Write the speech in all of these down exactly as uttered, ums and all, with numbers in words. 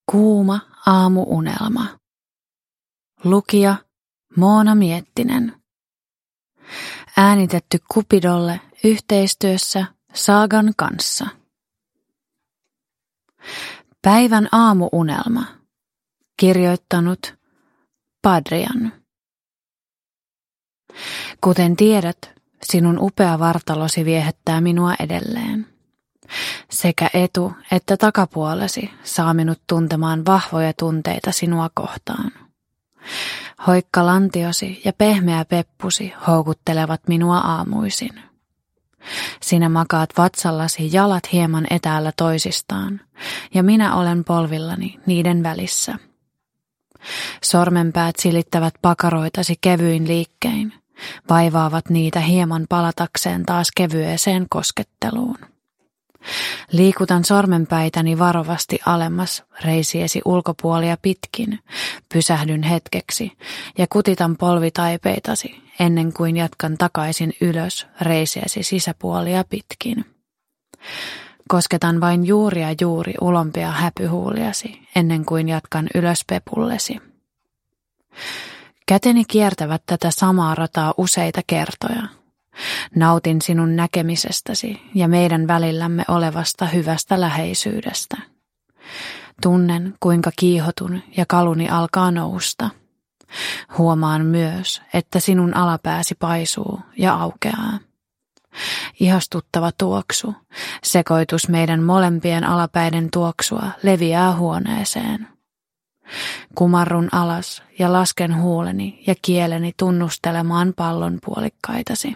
Kuuma aamuunelma. Lukija Moona Miettinen. Äänitetty Cupidolle yhteistyössä Saagan kanssa. Päivän aamuunelma. Kirjoittanut Padrian. Kuten tiedät, sinun upea vartalosi viehättää minua edelleen. Sekä etu- että takapuolesi saa minut tuntemaan vahvoja tunteita sinua kohtaan. Hoikka lantiosi ja pehmeä peppusi houkuttelevat minua aamuisin. Sinä makaat vatsallasi jalat hieman etäällä toisistaan, ja minä olen polvillani niiden välissä. Sormenpäät silittävät pakaroitasi kevyin liikkein, vaivaavat niitä hieman palatakseen taas kevyeseen kosketteluun. Liikutan sormenpäitäni varovasti alemmas reisiesi ulkopuolia pitkin, pysähdyn hetkeksi ja kutitan polvitaipeitasi ennen kuin jatkan takaisin ylös reisiesi sisäpuolia pitkin. Kosketan vain juuri ja juuri ulompia häpyhuuliasi ennen kuin jatkan ylös pepullesi. Käteni kiertävät tätä samaa rataa useita kertoja. Nautin sinun näkemisestäsi ja meidän välillämme olevasta hyvästä läheisyydestä. Tunnen, kuinka kiihotun ja kaluni alkaa nousta. Huomaan myös, että sinun alapääsi paisuu ja aukeaa. Ihastuttava tuoksu, sekoitus meidän molempien alapäiden tuoksua leviää huoneeseen. Kumarrun alas ja lasken huuleni ja kieleni tunnustelemaan pallon puolikkaitasi.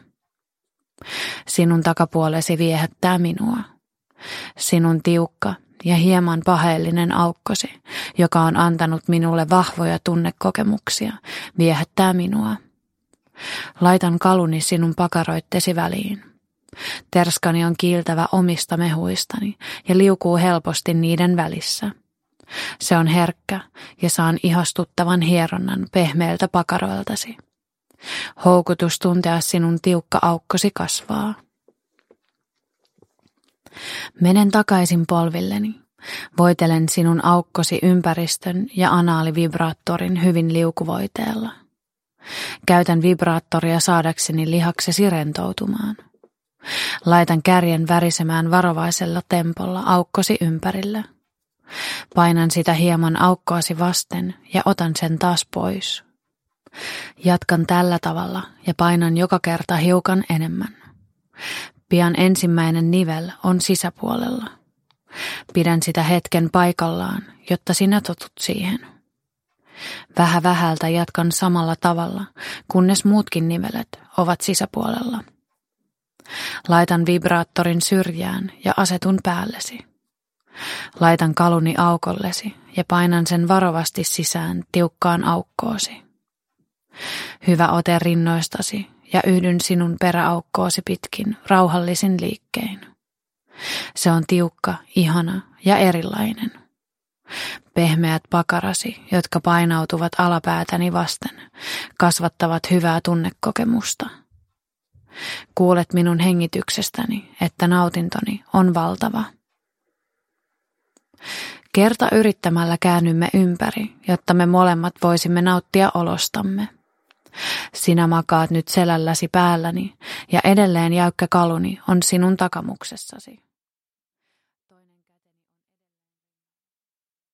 Sinun takapuolesi viehättää minua. Sinun tiukka ja hieman paheellinen aukkosi, joka on antanut minulle vahvoja tunnekokemuksia, viehättää minua. Laitan kaluni sinun pakaroittesi väliin. Terskani on kiiltävä omista mehuistani ja liukuu helposti niiden välissä. Se on herkkä ja saan ihastuttavan hieronnan pehmeiltä pakaroiltasi. Houkutus tuntea sinun tiukka aukkosi kasvaa. Menen takaisin polvilleni. Voitelen sinun aukkosi ympäristön ja anaalivibraattorin hyvin liukuvoiteella. Käytän vibraattoria saadakseni lihaksesi rentoutumaan. Laitan kärjen värisemään varovaisella tempolla aukkosi ympärillä. Painan sitä hieman aukkoasi vasten ja otan sen taas pois. Jatkan tällä tavalla ja painan joka kerta hiukan enemmän. Pian ensimmäinen nivel on sisäpuolella. Pidän sitä hetken paikallaan, jotta sinä totut siihen. Vähä vähältä jatkan samalla tavalla, kunnes muutkin nivelet ovat sisäpuolella. Laitan vibraattorin syrjään ja asetun päällesi. Laitan kaluni aukollesi ja painan sen varovasti sisään tiukkaan aukkoosi. Hyvä ote rinnoistasi ja yhdyn sinun peräaukkoosi pitkin rauhallisin liikkein. Se on tiukka, ihana ja erilainen. Pehmeät pakarasi, jotka painautuvat alapäätäni vasten, kasvattavat hyvää tunnekokemusta. Kuulet minun hengityksestäni, että nautintoni on valtava. Kerta yrittämällä käännymme ympäri, jotta me molemmat voisimme nauttia olostamme. Sinä makaat nyt selälläsi päälläni ja edelleen jäykkä kaluni on sinun takamuksessasi.